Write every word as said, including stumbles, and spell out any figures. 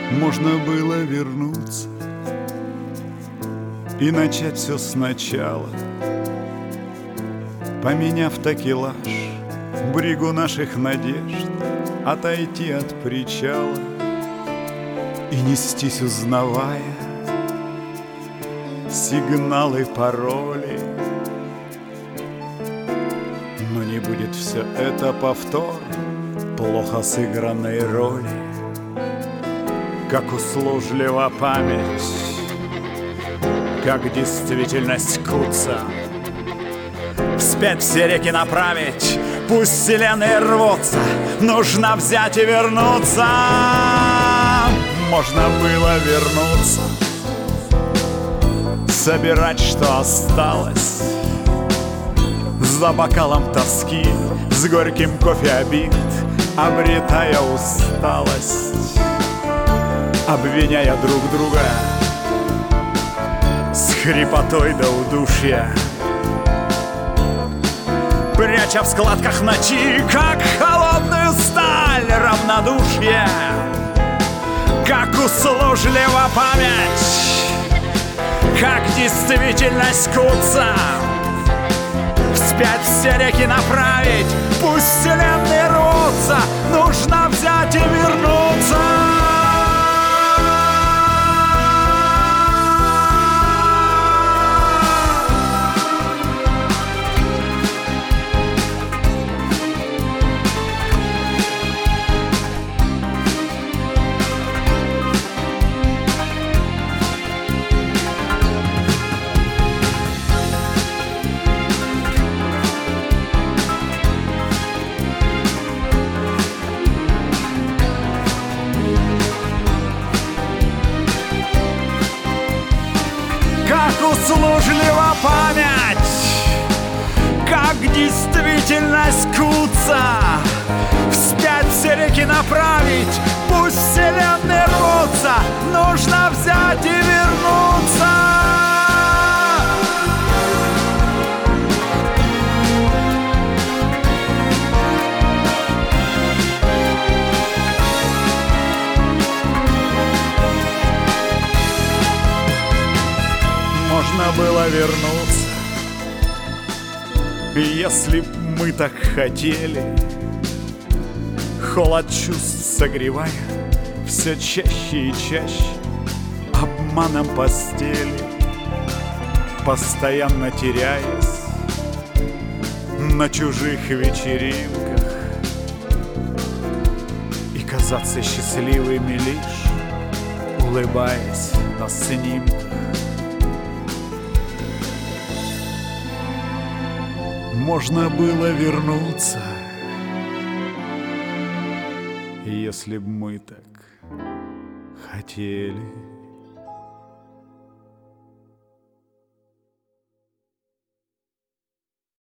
Можно было вернуться и начать все сначала, поменяв такелаж, бригу наших надежд, отойти от причала и нестись, узнавая сигналы, пароли. Но не будет все это повтор плохо сыгранной роли. Как услужлива память, как действительность куца. Вспять все реки направить, пусть вселенные рвутся, нужно взять и вернуться. Можно было вернуться, собирать, что осталось, за бокалом тоски, с горьким кофе обид, обретая усталость, обвиняя друг друга с хрипотой до удушья, пряча в складках ночи, как холодную сталь, равнодушие. Как услужлива память, как действительность куца. Вспять все реки направить, пусть вселенные рвутся, нужно взять и вернуться. Как услужлива память, как действительность куца. Вспять все реки направить, пусть вселенные рвутся, нужно взять и вернуться. Можно было вернуться, если б мы так хотели, холод чувств согревая все чаще и чаще, обманом постели, постоянно теряясь на чужих вечеринках, и казаться счастливыми лишь улыбаясь на снимках. Можно было вернуться, если б мы так хотели.